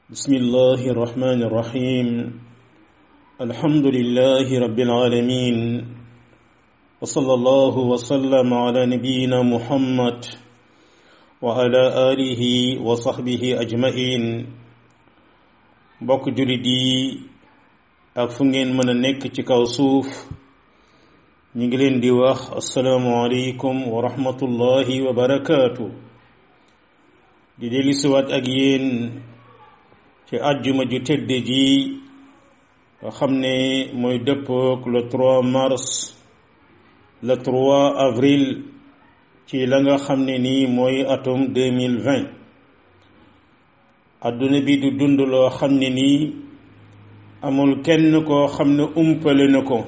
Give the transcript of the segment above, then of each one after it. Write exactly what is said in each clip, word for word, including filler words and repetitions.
بسم الله الرحمن الرحيم الحمد لله رب العالمين وصلى الله وسلم على نبينا محمد وعلى آله وصحبه أجمعين bokk julit yi ak fu ngeen mën a nekk ci kaw suuf ñu ngi leen di wax assalaamu alaykum wa rahmatullahi wa barakaatu di dellusiwaat ak yéen ci àjjuma ju tedd ji nga xam ne mooy dëppook le trois mars le trois avril ci la nga xam ne nii mooy atum deux mille vingt adduna bi du dund loo xam ne nii amul kenn koo xam ne umpale na ko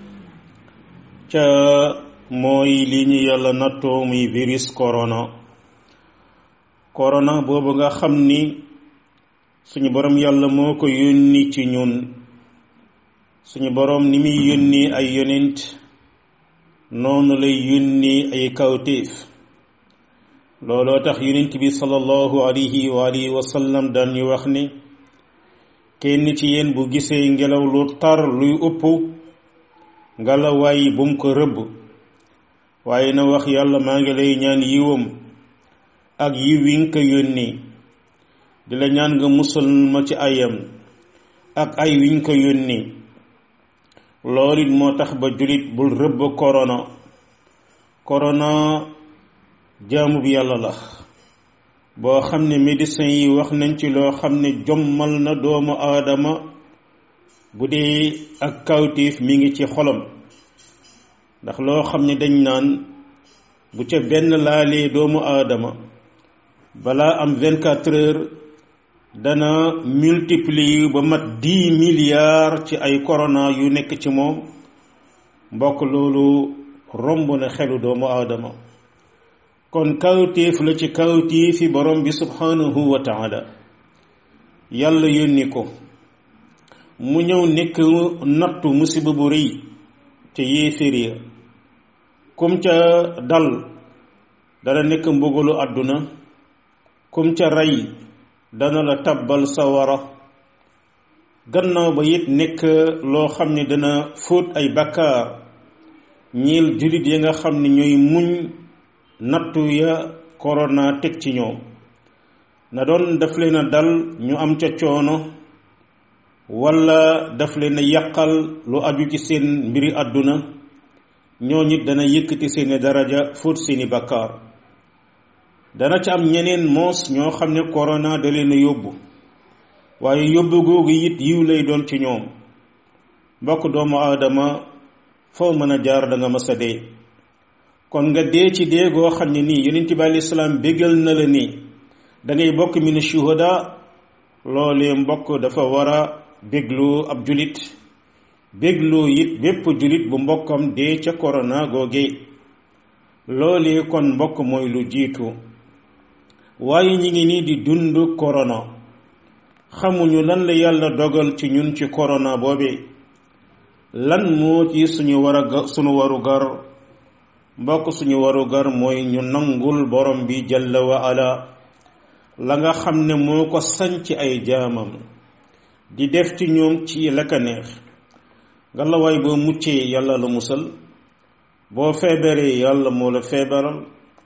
ca mooy li ñu yàlla nattoo muy virus corona corona boobu nga xam ni suñu borom yàlla moo ko yónni ci ñun suñu borom ni muy yónni ay yonent noonu lay yónni ay kawtéef looloo tax yonent bi sallallahu alayhi wa alihi wa sallam daan ñu wax ni kenn ci yéen bu gisee ngelaw lu tar luy upp ngelawaay bu mu ko rëbb waaye na wax yàlla maa ngi lay ñaan yiwam ak yiw wi nga ko yónni di la ñaan nga musal ma ci ayam ak ay wi nga ko yónni loolu it moo tax ba julit bul rëbb corona corona jaamu bi yàlla la boo xam ne médecin yi wax nañ ci loo xam ne jommal na doomu aadama bu dee ak kawtiif mi ngi ci xolam ndax loo xam ne dañ naan bu ca benn laalee doomu aadama balaa am vingt-quatre heures dana multiplier ba mat dix milliards ci ay corona yu nekk ci moom mbokk loolu romb na xelu doomu aadama kon kawtéef la ci kawtéefi borom bi subhanahu wa taala yàlla yónni ko mu ñëw nekk nattu musiba bu rëy ca yéeféer ya kum ca dal dana nekk mbugalu àdduna kum ca rey dana la tabbal sawara gannaaw ba it nekk loo xam ne dana fóot ay bakkaar ñiil jullit ya nga xam ne ñooy muñ nattu ya corona teg ci ñoom na doon daf leen a dal ñu am ca coono walla daf leen a yàqal lu aju ci seen mbiri àdduna ñoo nit dana yëkkati seeni daraja fóot seeni bakkaar dana ca am ñeneen moos ñoo xam ne corona da leen a yóbbu waaye yóbbu googu it yiw lay doon ci ñoom mbokk doomu aadama foo mën a jaar da nga mës a dee kon nga dee ci dee goo xam ne nii yonent bi alayhi salaam bégal na la ni da ngay bokk min shuhada loolee mbokk dafa war a bégloo ab julit bégloo it bépp julit bu mbokkam dee ca corona googee loolee kon mbokk mooy lu jiitu waaye ñi ngi nii di dund corona xamuñu lan la yàlla dogal ci ñun ci corona boobee lan moo ci suñu war a suñu waru gar mbokk suñu waru gar mooy ñu nangul borom bi jalla wa ala la nga xam ne moo ko sañ ci ay jaamam di def ci ñoom ci la ka neex nga la waay boo muccee yàlla la musal boo feebaree yàlla moo la feebaral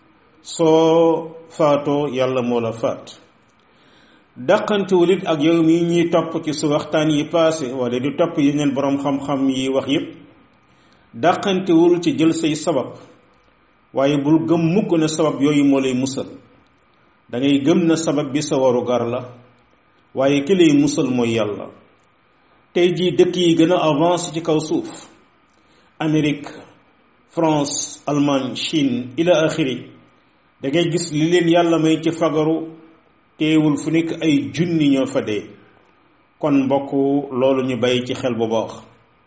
soo faatoo yàlla moo la faat dàqantewul it ak yow mi ñuy topp ci su waxtaan yi paase wala di topp yeneen boroom xam-xam yi wax yépp dàqantewul ci jël say sabab waaye bul gëm mukk na sabab yooyu moo lay musal dangay gëm na sabab bi sa waru gar la waaye ki lay musal mooy yàlla tey jii dëkk yi gën a avancé ci kaw suuf Amérique France Allemagne Chine ila axiri da ngay gis li leen yàlla may ci fagaru teewul fu nekk ay junni ñoo fa dee kon mbokk loolu ñu bàyyi ci xel bu baax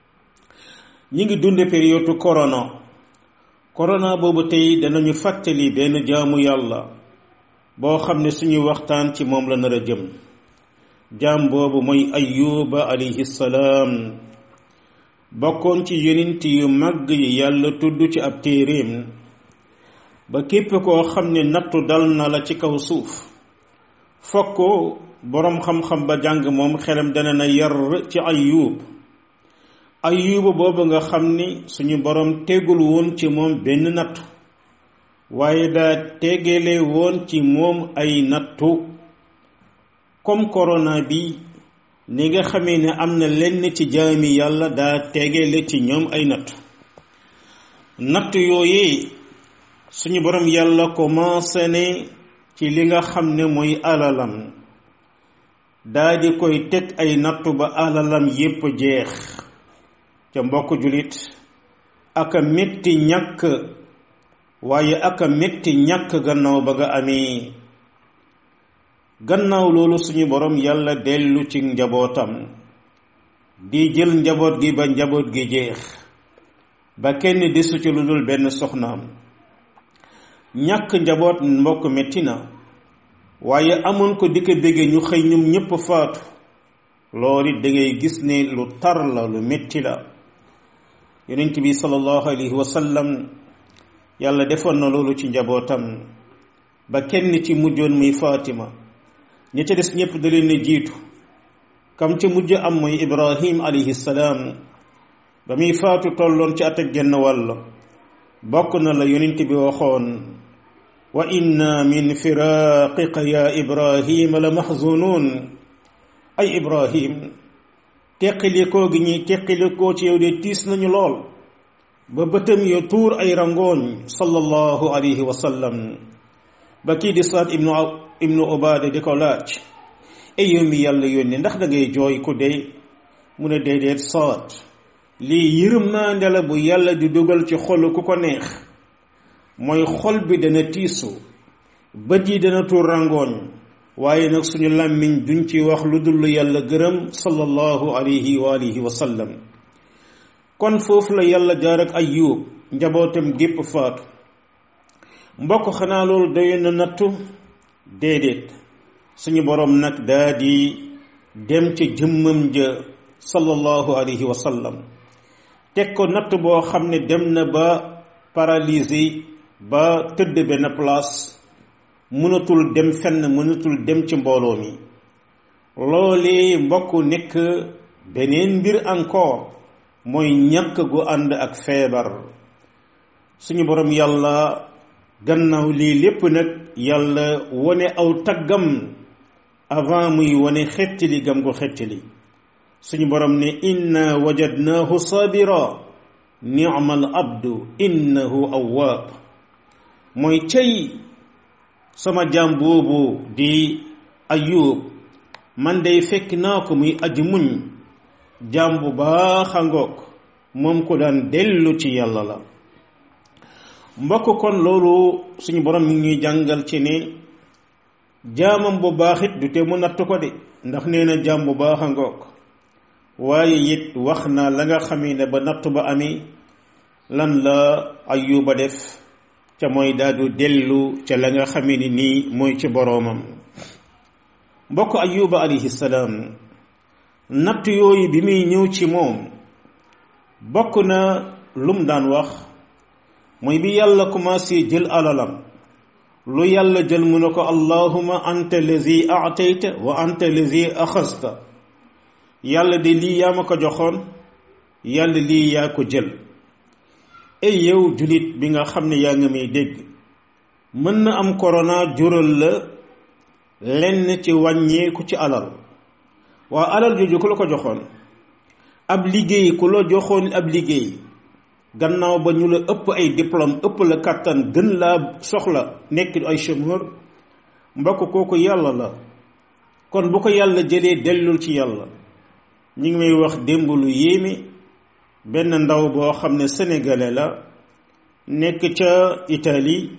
ñi ngi dunde période corona corona boobu tey danañu fàttali benn jaamu yàlla boo xam ne suñuy waxtaan ci moom la nar a jëm jaam boobu mooy Ayyuba alayhi salaam bokkoon ci yonent yu màgg yi yàlla tudd ci ab téeréem ba képp koo xam ne nattu dal na la ci kaw suuf fokk boroom xam-xam ba jàng moom xelam dana na yar ci Ayyub Ayyub boobu nga xam ni suñu boroom tegul woon ci moom benn nattu waaye daa tegele woon ci moom ay nattu comme corona bi ni nga xamee ne am na lenn ci jaami yàlla daa tegele ci ñoom ay nattu nattu yooyu suñu boroom yàlla commencé ne ci li nga xam ne mooy alalam daa di koy teg ay nattu ba alalam yépp jeex ca mbokk julit aka metti ñàkk waaye aka metti ñàkk gannaaw ba nga amee gannaaw loolu suñu borom yàlla dellu ci njabootam di jël njaboot gi ba njaboot gi jeex ba kenn desu ci lu dul benn soxnaam ñàkk njaboot mbokk metti na waaye amoon ko di ko bége ñu xëy ñoom ñépp faatu loolu it da ngay gis ne lu tar la lu metti la yonent bi sallallahu alayhi wa sallam yàlla defoon na loolu ci njabootam ba kenn ci mujjoon muy Fatima ña ca des ñépp da leen a jiitu kam ca mujj am mooy Ibrahim alayhi salaam ba muy faatu tolloon ci at ak genn wàll bokk na la yonent bi waxoon wa inna min firaqika ya Ibrahim la mahzunun ay Ibrahim teqilikoo gi ñuy teqilikoo ci yow de tiis nañu lool ba bëtam ya tuur ay rangooñ sallallahu alayhi wa sallam ba kii di Saad ibnu ibnu Ubaada di ko laaj ay yow mi yàlla yónni ndax da ngay jooy ku dee mu ne déedéet Saad lii yërmande la bu yàlla di dugal ci xolu ku ko neex mooy xol bi dana tiisu bët yi dana tuur rangooñ waaye nag suñu làmmiñ duñ ci wax lu dul yàlla gërëm sallallahu alayhi wa alihi wa sallam kon foofu la yàlla jaar ak Ayyub njabootam gépp faatu mbokk xanaa loolu doyoon na nattu déedéet suñu boroom nag daa di dem ci jëmmam ja sallallahu alayhi wa sallam teg ko natt boo xam ne dem na ba paralysé ba tëdd benn place mënatul dem fenn mënatul dem ci mbooloo mi loolee mbokk nekk beneen mbir encore mooy ñàkk gu ànd ak feebar suñu borom yàlla gannaaw lii lépp nag yàlla wone aw taggam avant muy wone xettali gam gu xettali suñu borom ne inna wajadnaahu sabira ni'mal abdu innahu awwaab mooy cey sama jaam boobu di Ayyub man day fekk naa ko muy aji muñ jaam bu baax a ngoog moom ko daan dellu ci yàlla la mbokk kon loolu suñu borom mi ngi ñuy jàngal ci ne jaamam bu baax it du te mu natt ko de ndax nee na jaam bu baax a ngoog waaye it wax na la nga xamee ne ba natt ba amee lan la Ayyuba def ca mooy daadu dellu ca la nga xamee ni nii mooy ci boroomam mbokk Ayyuba alayhi salaam natt yooyu bi muy ñëw ci moom bokk na lum daan wax mooy bi yàlla commencé jël alalam lu yàlla jël mu ne ko allahumma anta lazi a'tayta wa anta lazi axasta yàlla de lii yaa ma ko joxoon yàlla lii yaa ko jël ay yow julit bi nga xam ne yaa nga may dégg mën na am corona jural la lenn ci wàññeeku ci alal waa alal jooju ku la ko joxoon ab liggéey ku la joxoon ab liggéey gannaaw ba ñu la ëpp ay diplôme ëpp la kàttan gën laa soxla nekk ay chômeur mbokk kooku yàlla la kon bu ko yàlla jëlee dellul ci yàlla ñi ngi may wax démb lu yéeme benn ndaw boo xam ne sénégalais la nekk ca Italie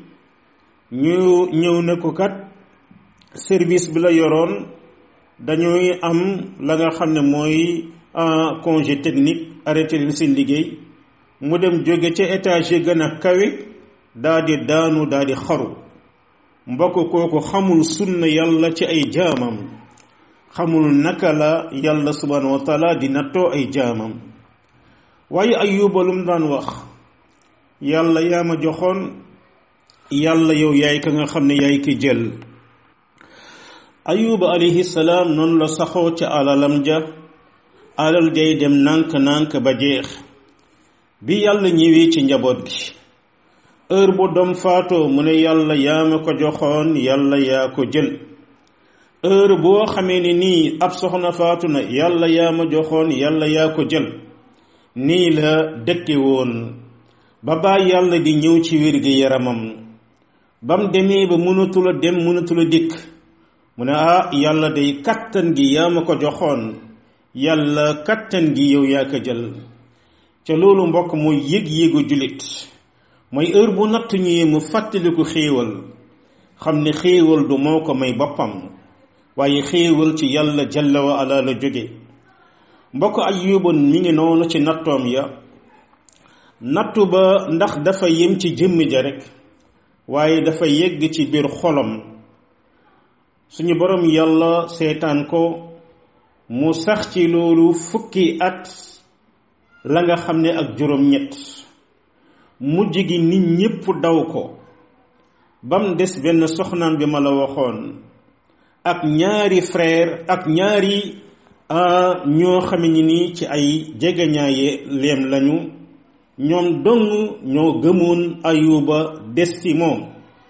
ñu ñëw na ko kat service bi la yoroon dañuy am la nga xam ne mooy congé technique arrêté leen seen liggéey mu dem jóge ca étage yi gën a kawe daa di daanu daa di xaru mbokk kooku xamul sunna yàlla ci ay jaamam xamul naka la yàlla subhanahu wa taala di nattoo ay jaamam waaye Ayyuba lu mu daan wax yàlla yaa ma joxoon yàlla yow yaay ka nga xam ne yaay ki jël ayuba alayhi salaam noonu la saxoo ca alalam ja alal jay dem nànk-nànk ba jeex bi yàlla ñëwee ci njaboot gi heure bu doom faatoo mu ne yàlla yaa ma ko joxoon yàlla yaa ko jël heure boo xamee ni nii ab soxna faatu na yàlla yaa ma joxoon yàlla yaa ko jël nii la dëkke woon ba bàyyi yàlla di ñëw ci wér gi yaramam bam demee ba mënatula dem mënatula dikk mu ne ah yàlla day kattan gi yaa ma ko joxoon yàlla kattan gi yow yaa ko jël ca loolu mbokk mooy yëg-yëgu jullit mooy heure bu natt ñëwee mu fàttaliku xéewal xam ne xéewal du moo ko may boppam waaye xéewal ci yàlla jalla wa ala la jóge mbokk Ayyuba mi ngi noonu ci nattoom ya nattu ba ndax dafa yem ci jëmm ja rek waaye dafa yegg ci biir xolam suñu borom yàlla seetaan ko mu sax ci loolu fukki at la nga xam ne ak juróom-ñett mujj gi nit ñépp daw ko bam des benn soxnaam bi ma la waxoon ak ñaari frère ak ñaari ñoo xam ne ni ci ay jegeñaaye leem lañu ñoom dong ñoo gëmoon Ayuba des ci moom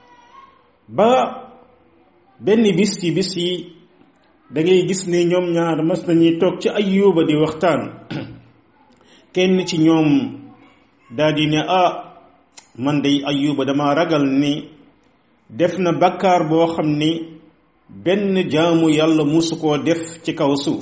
ba benn bis ci bis yi da ngay gis ne ñoom ñaar mas nañuy toog ci Ayuba di waxtaan kenn ci ñoom daldi ne ah man day Ayuba dama ragal ni def na bakkaar boo xam ni benn jaamu yàlla musu koo def ci kaw suuf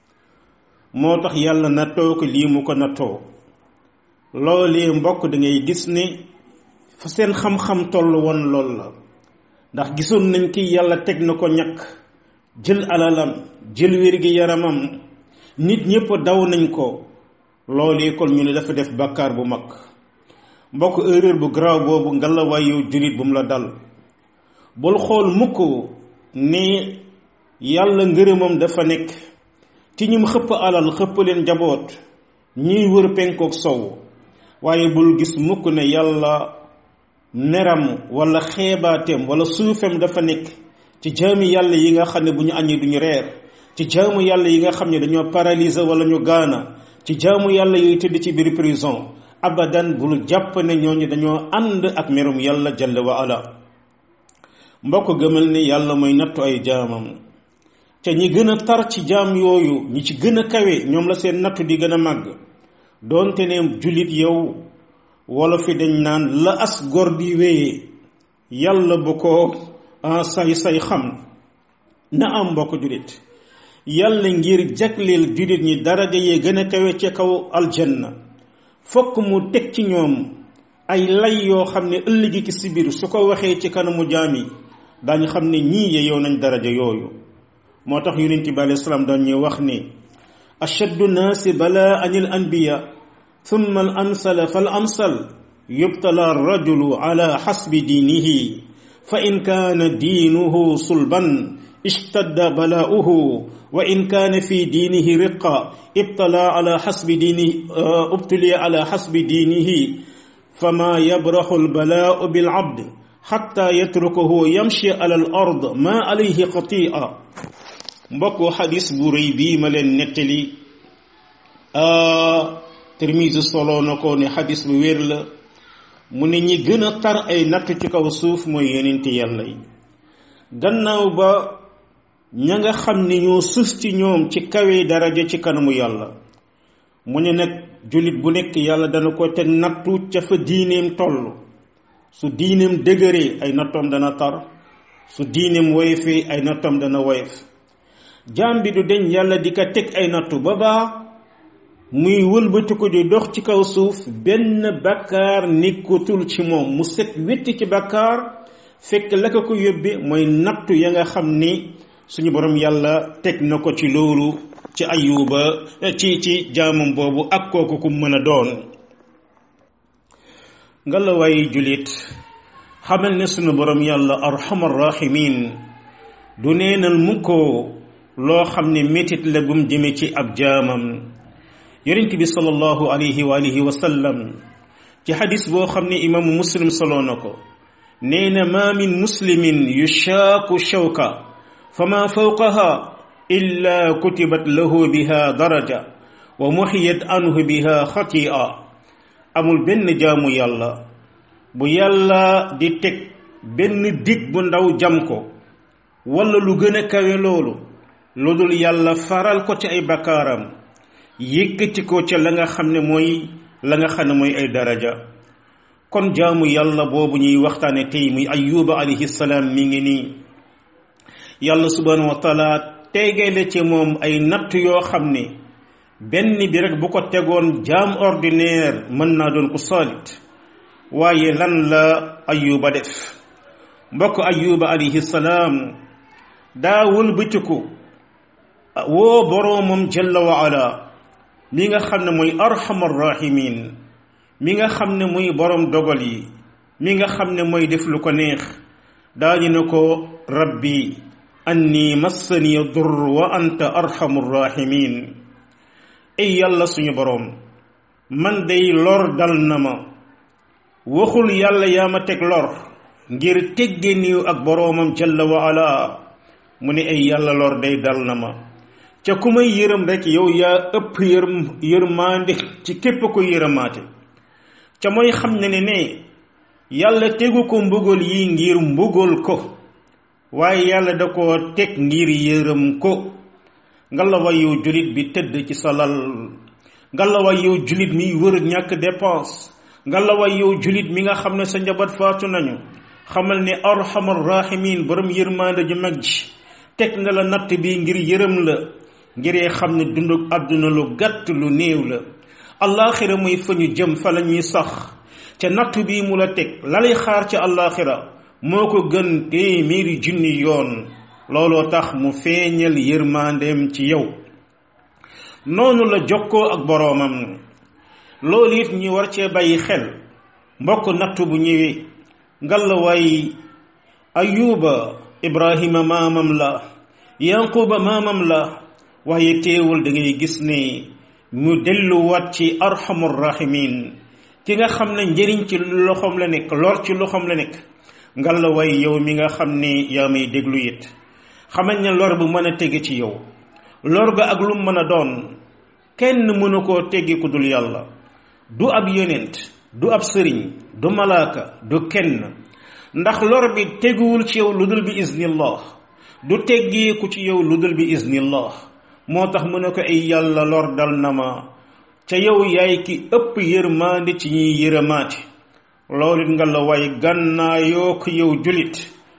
moo tax yàlla nattoo ko lii mu ko nattoo loolee mbokk da ngay gis ne fa seen xam-xam toll woon lool la ndax gisoon nañ ki yàlla teg na ko ñàkk jël alalam jël wér gi yaramam nit ñépp daw nañ ko loolee kon ñu ne dafa def bàkkaar bu mag mbokk erreur bu garaaw boobu ngalawaay yow jullit bu mu la dal bul xool mukk ne yàlla ngërëmam dafa nekk ci ñum xëpp alal xëpp leen njaboot ñuy wër penkook sow waaye bul gis mukk ne yàlla neram wala xeebaateem wala suufem dafa nekk ci jaami yàlla yi nga xam ne bu ñu añee duñu reer ci jaamu yàlla yi nga xam ne dañoo paralysé wala ñu gaana ci jaamu yàlla yooyu tëdd ci biir prison abadan bul jàpp ne ñooñu dañoo ànd ak merum yàlla jalla wa ala mbokk gëmal ne yàlla mooy nattu ay jaamam te ñi gën a tar ci jaam yooyu ñi ci gën a kawe ñoom la seen nattu di gën a màgg doonte ne jullit yow wala fi dañ naan la as góor di wéyee yàlla bu ko say say xam na am mbokk jullit yàlla ngir jagleel jullit ñi daraja yee gën a kawe ci kaw aljanna fokk mu teg ci ñoom ay lay yoo xam ne ëllëgi ki si biir su ko waxee ci kanamu jaam yi daañu xam ne ñii yeyoo nañ daraja yooyu moo tax yonent bi alayhi salaam daan ñuy wax ni ashaddu naasi balaa anil anbiya thumma al amsala fal amsal yubtala rajulu ala xasbi diinihi fa in kaana diinuhu sulban ishtadda balaa'uhu wa in kaana fi diinihi riqa ibtala ala xasbi diinihi ubtuliya ala xasbi diinihi fama yabraxu albalaa'u bil abd xatta yatrukahu yamshi ala al ard ma alayhi xati'a mbokk xadis bu rëy bii ma leen nettali Tirmisi solo na ko ne xadis bu wér la mu ne ñi gën a tar ay natt ci kaw suuf mooy yonenti yàlla yi gannaaw ba ña nga xam ne ñoo sus ci ñoom ci kawe daraja ci kanamu yàlla mu ne nag jullit bu nekk yàlla dana ko teg nattu ca fa diineem toll su diineem dëgëree ay nattoom dana tar su diineem woyefee ay nattoom dana woyef jaam bi du deñ yàlla di ko teg ay nattu ba baa muy wëlbati ko di dox ci kaw suuf benn bakkaar nekkatul ci moom mu set wetti ci bakkaar fekk la ko ko yóbbe mooy nattu ya nga xam ni suñu borom yàlla teg na ko ci loolu ci Ayuba ci ci jaamam boobu ak kooku ku mën a doon nga la waaye julit xamal ne suñu borom yàlla arhamar rahimin du neenal mu ko loo xam ne métit la bum jëme ci ab jaamam yonent bi sallallahu alayhi wa alihi wa sallam ci xadis boo xam ne imaamu muslim soloo na ko nee na ma min muslimin yushaaku shawka fama fawqaha illa kutibat lahu biha daraja wa muxiyat anhu biha xati'a amul benn jaamu yàlla bu yàlla di teg benn dig bu ndaw jam ko wala lu gën a kawe loolu lu dul yàlla faral ko ci ay bakkaaram yëkkati ko ca la nga xam ne mooy la nga xam ne mooy ay daraja kon jaamu yàlla boobu ñuy waxtaane tey muy ayuba alayhi salaam mi ngi nii yàlla subhanahu wa taala tegeele ci moom ay natt yoo xam ne benn bi rek bu ko tegoon jaam ordinaire mën naa doon ko saalit waaye lan la ayuba def mbokk ayuba alayhi salaam daawul bëccëgu woo boroomam jalla wa ala mi nga xam ne mooy arhamar rahimin mi nga xam ne mooy borom dogal yi mi nga xam ne mooy def lu ko neex daañu ne ko rabbi anni massani dur wa anta arhamur rahimin ay yàlla suñu boroom man day lor dal na ma waxul yàlla yaa ma teg lor ngir tegge niw ak boroomam jalla wa ala mu ne ay yàlla lor day dal na ma ca ku may yërëm rek yow yaa ëpp yërm yërmaande ci képp ko yërëmaate ca mooy xam ne ne ne yàlla tegu ko mbugal yi ngir mbugal ko waaye yàlla da ko teg ngir yërëm ko ngalawaay yow julit bi tëdd ci sa lal ngalawaay yow julit mi wër ñàkk dépense ngalawaay yow julit mi nga xam ne sa njaboot faatu nañu xamal ne arhamar rahimin borom yërmaande ju mag ji teg na la natt bi ngir yërëm la ngiree xam ne dunduk àdduna lu gàtt lu néew la allaaxira muy fa ñu jëm fa la ñuy sax ca natt bi mu la teg la lay xaar ca allaaxira moo ko gën téeméeri junni yoon looloo tax mu feeñal yërmandeem ci yow noonu la jokkoo ak boroomam loolu it ñu war cee bàyyi xel mbokk natt bu ñëwee ngalawaay ayuba ibrahima maamam la yanquba maamam la waaye teewul da ngay gis ne mu delluwaat ci arhamur rahimin ki nga xam ne njëriñ ci loxoom la nekk lor ci loxoom la nekk ngalawaay yow mi nga xam ne yaa may déglu it xamal ne lor bu mën a tege ci yow lor ga ak lu mën a doon kenn mënu koo teggi ku dul yàlla du ab yonent du ab sëriñ du malaaka du kenn ndax lor bi teguwul ci yow lu dul bi iznillah du teggeeku ci yow lu dul bi iznillah moo tax mu ne ko ay yàlla lor dal na ma ca yow yaay ki ëpp yërmaande ci ñiy yërëmaati loolu it nga la way gànnaayoo ko yow julit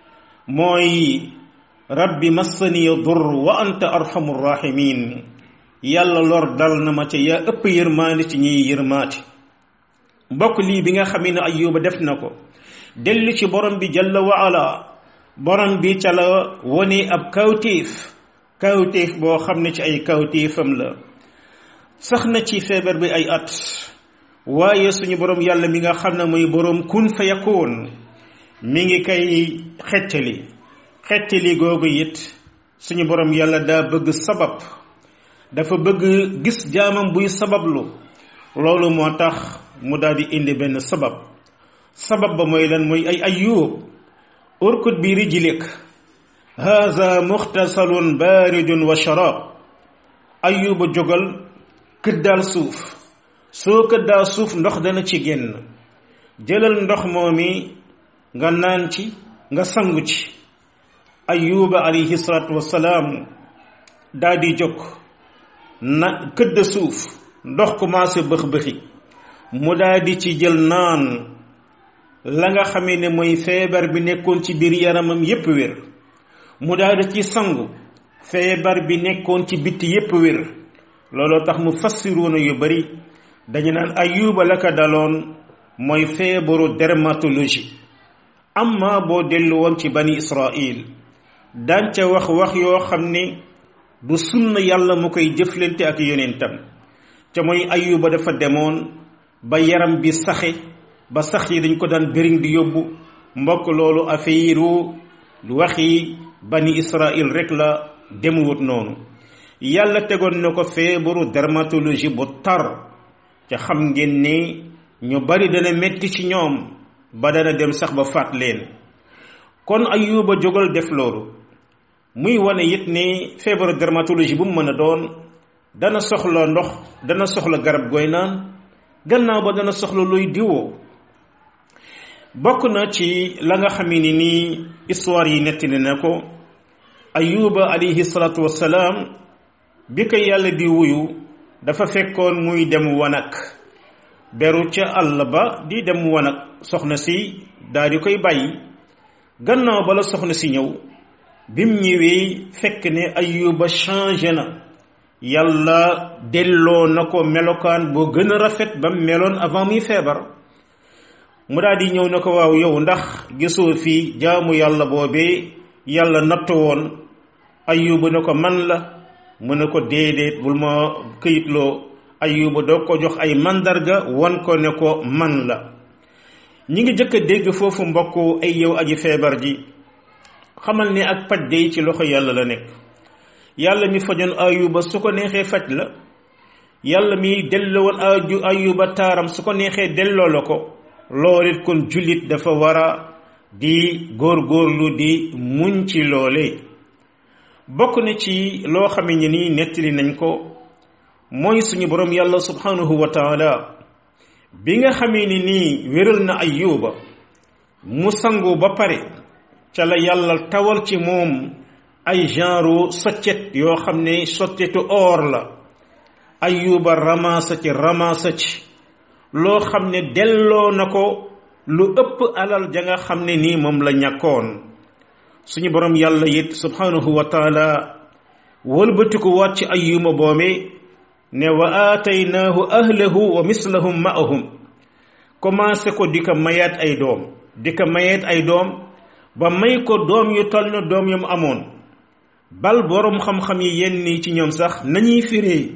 mooy rabbi massani dur wa anta arhamur rahimin yàlla lor dal na ma ca yaa ëpp yërmaande ci ñiy yërmaati mbokk lii bi nga xam ne ayuba def na ko dellu ci borom bi jalla wa ala borom bi ca la wone ab kawtéef kawtéef boo xam ne ci ay kawtéefam la sax na ci feebar bi ay at waaye suñu borom yàlla mi nga xam ne mooy borom kun fa yakun mi ngi kay xettali xettali googu it suñu borom yàlla daa bëgg sabab dafa bëgg gis jaamam buy sabablu loolu moo tax mu daal di indi benn sabab sabab ba mooy lan mooy ay ayub urkut bi rijlik haza muxtasalun baridun wa sharab ayuba jógal këddaal suuf soo këddaa suuf ndox dana ci génn jëlal ndox moomi nga naan ci nga sangu ci ayuba alayhi salaatu wassalaam daal di jóg na këdd suuf ndox commencé bëx-bëxi mu daal di ci jël naan la nga xamee ne mooy feebar bi nekkoon ci biir yaramam yépp wér mu daal di ci sangu feebar bi nekkoon ci bitti yépp wér looloo tax mu fassiruuna yu bari dañu naan ayuba la ka daloon mooy feebaru dermatologie amma boo dellu woon ci bani israil daan ca wax wax yoo xam ne du sunna yàlla mu koy jëflante ak yonentam ca mooy ayuba dafa demoon ba yaram bi saxe ba sax yi dañ ko daan bëriñ di yóbbu mbokk loolu affaire waxi bani israil rek la demuwut noonu yàlla tegoon na ko feebaru dermatologie bu tar ca xam ngeen ne ñu bari dana metti ci ñoom ba dana dem sax ba faat leen kon ayuba jógal def loolu muy wane it ne feebaru dermatologie bu mu mën a doon dana soxla ndox dana soxla garab gooy naan gannaaw ba dana soxla luy diwoo. bokk na ci la nga xam ni nii histoire yi nettali na ko ayuba alayhi salaatu wassalaam bi ko yàlla di wuyu dafa fekkoon muy dem wanag beru ca àll ba di dem wanag soxna si daal di koy bàyyi gannaaw bala soxna si ñëw bim ñëwee fekk ne ayuba changé na yàlla delloo na ko melokaan boo gën a rafet ba meloon avant muy feebar mu daal di ñëw na ko waaw yow ndax gisoo fii jaamu yàlla boobee yàlla natt woon ayuba ne ko man la mu ne ko déedéet bul ma këyitloo ayuba doo ko jox ay mandarga wan ko ne ko man la. ñi ngi jëkk a dégg foofu mbokk ay yow aji feebar ji xamal ne ak paj day ci loxo yàlla la nekk. yàlla mi fajoon ayuba su ko neexee faj la yàlla mi delloo woon aju ayuba taaram su ko neexee delloo la ko loolu it kon jullit dafa war a di góorgóorlu di muñ ci loole. bokk na ci loo xam ne ni nettali nañ ko mooy suñu borom yàlla subhanahu wa taala bi nga xamee ni nii wéral na ayuba mu sangu ba pare ca la yàlla tawal ci moom ay genre soccet yoo xam ne soccetu or la ayuba ramasa ci ramasa ci loo xam ne delloo na ko lu ëpp alal ja nga xam ne nii moom la ñàkkoon. suñu borom yàlla it subhanahu wa taala wëlbatiku waat ci ayuba boome ne wa aataynaahu ahlahu wa mislahum ma'ahum commencé ko di ko mayaat ay doom di ko mayaat ay doom ba may ko doom yu toll na doom yam amoon bal borom xam-xam yi yenn ci ñoom sax nañuy firee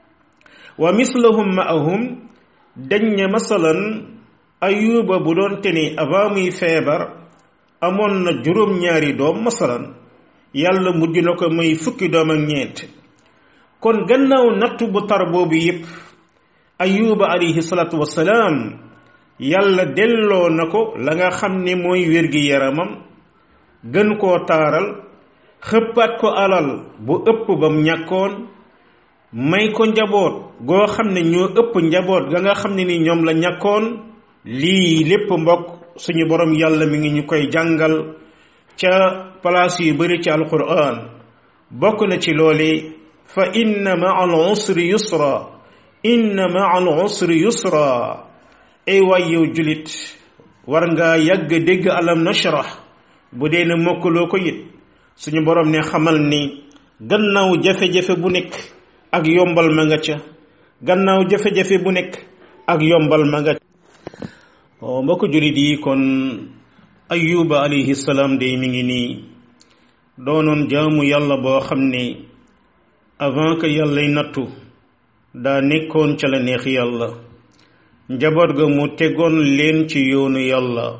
wa mislahum ma'ahum dañ ne masalan ayuba bu doon te ni avant muy feebar amoon na juróom-ñaari doom masalan yàlla mujj na ko may fukki doom ak ñeent kon gannaaw nattu bu tar boobu yépp ayuba alayhi salaatu wassalaam yàlla delloo na ko la nga xam ne mooy wér-gi yaramam gën koo taaral xëppaat ko alal bu ëpp bam ñàkkoon may ko njaboot goo xam ne ñoo ëpp njaboot ga nga xam ne ni ñoom la ñàkkoon lii lépp mbokk suñu borom yàlla mi ngi ñu koy jàngal ca place yu bari ci alquran bokk na ci loole fa inna ma al usri yusra inna ma al usri yusra ay waay yow julit war ngaa yàgg dégg alam nashrah bu dee ne mokkaloo ko it suñu borom ne xamal ni gannaaw jafe-jafe bu nekk ak yombal ma nga ca gannaaw jafe-jafe bu nekk ak yombal ma nga ca mbokk julit yi kon ayuba alayhi salaam day mi ngi nii doonoon jaamu yàlla boo xam ne avant que yàllay nattu daa nekkoon ca la neex yàlla njaboot ga mu tegoon leen ci yoonu yàlla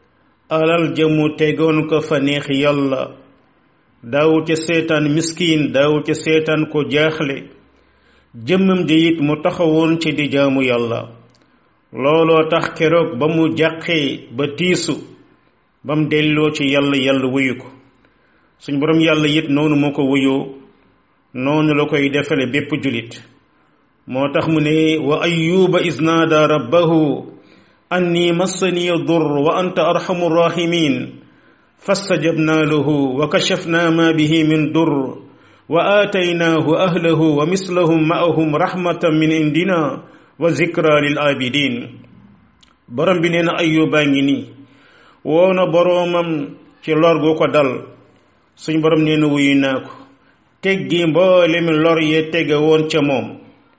alal ja mu tegoon ko fa neex yàlla daawu ca seetaan miskin daawu ca seetaan ko jaaxle jëmmam ji it mu taxawoon ci di jaamu yàlla looloo tax keroog ba mu jàqee ba tiisu ba mu delloo ci yàlla yàlla wuyu ko suñ borom yàlla it noonu moo ko wuyoo noonu la koy defale bépp julit moo tax mu ne wa ayuba isnaada rabbahu anni massani dur wa anta arhamu rahimin fastajabna lahu wa kashafna ma bihi min dur wa aataynaahu ahlahu wa mislahum ma'ahum rahmatan min indina wa zikra lil abidin borom bi nee na ayuba ngi nii woona boroomam ci lor gu ko dal suñ borom nee na wuyu naa ko teggi mboolem lor yee tege woon ca moom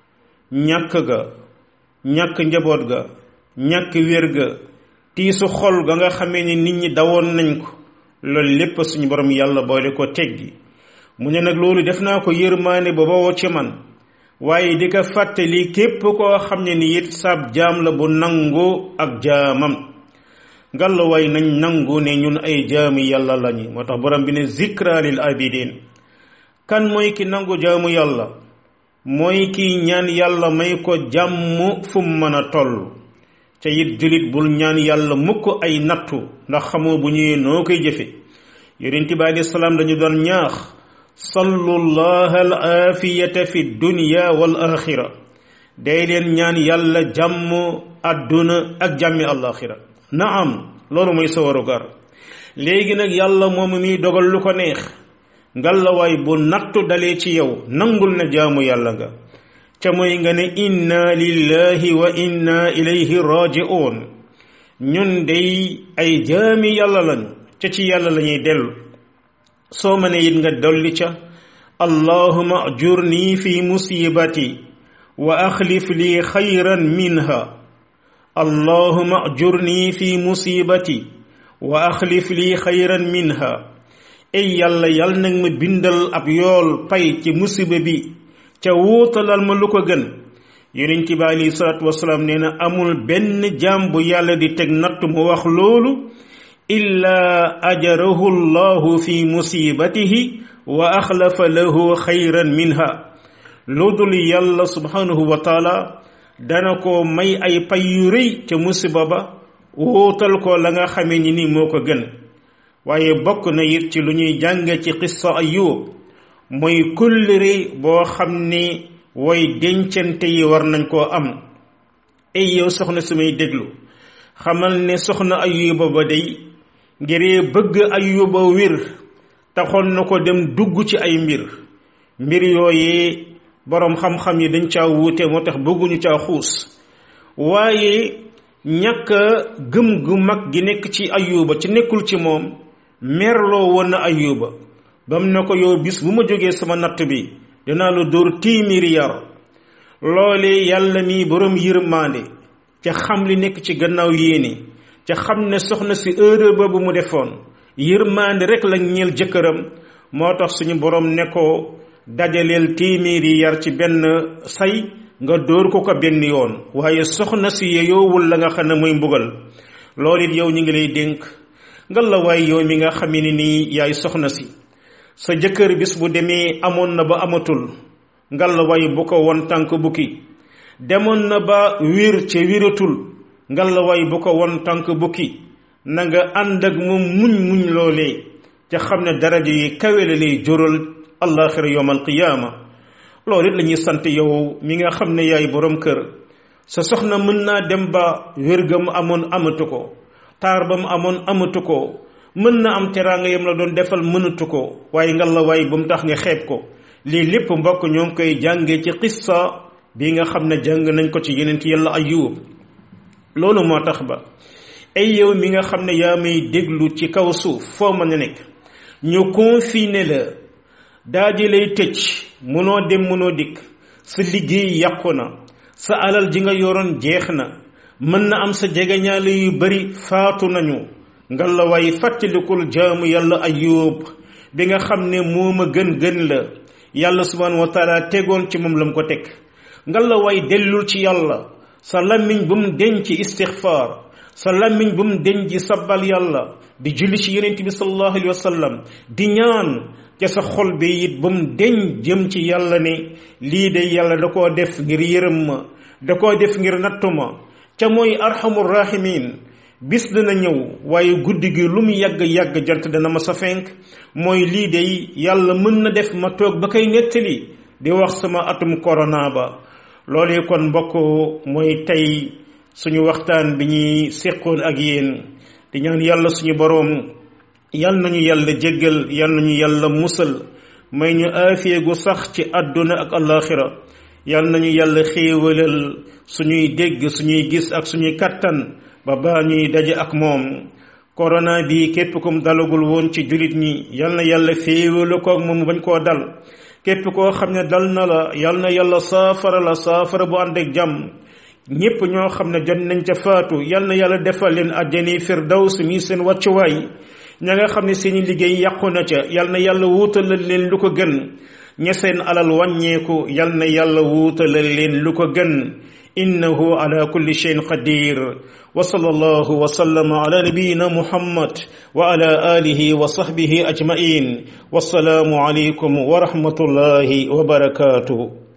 ñàkk ga ñàkk njaboot ga ñàkk wér ga tiisu xol ga nga xamee ni nit ñi dawoon nañ ko loolu lépp suñu borom yàlla boole ko teggi mu ne nag loolu def naa ko yërmaane ba bawoo ci man waaye di ko fàttali képp koo xam ne ni it sab jaam la bu nangu ak jaamam ngalla way nañ nangu ne ñun ay jaami yàlla lañu moo tax borom bi ne zikra lil abidin kan mooy ki nangu jaamu yàlla mooy ki ñaan yàlla may ko jàmm fu mu mën a toll te it julit bul ñaan yàlla mukk ay nattu ndax xamoo bu ñëwee noo koy jëfe yonent bi alayhi salaam dañu doon ñaax sallallahu al aafiyata fi dunya wal axira day leen ñaan yàlla jàmm àdduna ak jàmmi alaxira naam loolu mooy sa warugar léegi nag yàlla moom mi dogal lu ko neex ngalawaay bu nattu dalee ci yow nangul na jaamu yàlla nga ca mooy nga ne inna lillahi wa inna ilayhi raji'un ñun day ay jaami yàlla lañu ca ci yàlla la ñuy dellu soo mëne it nga dolli ca allahuma ajurni fi musibati wa axlif li xayran minha allahuma ajurni fi musibati wa axlif li xayran minha ey yàlla yàlla nag ma bindal ab yool pay ci musiba bi ca wuutalal ma lu ko gën yonent bi alayhi salaatu wasalaam nee na amul benn jaam bu yàlla di teg natt mu wax loolu illa ajarahu llahu fi musibatihi wa axlafa lahu xayran minha lu dul yàlla subhanahu wa taala dana ko may ay pay yu rëy ca musiba ba wuutal ko la nga xamee ni ni moo ko gën waaye bokk na it ci lu ñuy jànge ci qissa Ayyub mooy kullëre boo xam ni way dencante yi war nañ koo am ay yow soxna su may déglu xamal ne soxna Ayyuba ba day ngiree bëgg Ayyuba wér taxoon na ko dem dugg ci ay mbir mbir yooyee boroom xam-xam yi dañ caa wuute moo tax bëgguñu caa xuus waaye ñàkk gëm gu mag gi nekk ci Ayyuba ci nekkul ci moom merloo woon na Ayyuba bam na ko yow bis bu ma jógee sama natt bi dinaa la dóor téeméeri yar loole yàlla mi boroom yërmande ca xam li nekk ci gannaaw yéene ca xam ne soxna si erreur boobu mu defoon yërmande rek la ñeel jëkkëram moo tax suñu boroom ne ko dajaleel téeméeri yar ci benn say nga dóor ko ko benn yoon waaye soxna si yeyoowul la nga xam ne mooy mbugal loolu it yow ñu ngi lay dénk nga la waaye yow mi nga xam ne nii yaay soxna si sa jëkkër bis bu demee amoon na ba amatul nga la waaye bu ko won tànk bukki demoon na ba wér ca wératul nga la waaye bu ko won tànk bukki na nga ànd ak moom muñ muñ loolee ca xam ne daraja yi kawe la lay jural allaxira yawmal qiyaama loolu it la ñuy sant yow mi nga xam ne yaay borom kër sa soxna mën naa dem ba wér ga mu amoon amatu ko taar ba mu amoon amatu ko mën na am teraanga yam la doon defal mënatu ko waaye nga la waay bu mu tax nga xeeb ko lii lépp mbokk ñoo ngi koy jàngee ci qissa bi nga xam ne jàng nañ ko ci yeneen yàlla Ayyub loolu moo tax ba ay yow mi nga xam ne yaa may déglu ci kaw suuf foo mën a nekk ñu confiné la daa ji lay tëj mënoo dem mënoo dikk sa liggéey yàqu na sa alal ji nga yoroon jeex na mën na am sa jegeñaale yu bari faatu nañu nga la waay fàttalikul jaamu yàlla Ayyub bi nga xam ne moo ma gën gën la yàlla subhanahu wa taala tegoon ci moom la mu ko teg nga la waay dellul ci yàlla sa làmmiñ bu mu denc istixfaar sa làmmiñ bu mu denc sabbal yàlla di julli ci yonent bi sallallahu alayhi wa sallam di ñaan ca sa xol bi it bu mu deñ jëm ci yàlla ne lii de yàlla da koo def ngir yërëm ma da koo def ngir nattu ma ca mooy arhamur rahimin bis dana ñëw waaye guddi gi lu mu yàgg-yàgg jant dana ma sa fenk mooy lii de yàlla mën na def ma toog ba koy nettali di wax sama atum corona ba loolee kon mbokk mooy tey suñu waxtaan bi ñuy séqoon ak yéen di ñaan yàlla suñu boroom yal nañu yàlla jéggal yal nañu yàlla musal may ñu aafiya gu sax ci àdduna ak alaxira yal nañu yàlla xéewalal suñuy dégg suñuy gis ak suñuy kattan ba baa ñuy daje ak moom corona bi képp kum dalagul woon ci jullit ñi yal na yàlla féewalu ko ak moom bañ koo dal képp koo xam ne dal na la yal na yàlla saafara la saafara bu ànd ak jàmm ñépp ñoo xam ne jot nañ ca faatu yal na yàlla defal leen àjjani firdaws mi seen wàccuwaay ña nga xam ne seeni liggéey yàqu na ca yal na yàlla wuutalal leen lu ko gën ña seen alal wàññeeku yal na yàlla wuutalal leen lu ko gën innahu ala kulli shay'in qadir wa sallallahu wa sallama ala nabiyyina muhammad wa ala alihi wa sahbihi ajma'in wassalamu alaykum wa rahmatullahi wa barakatuh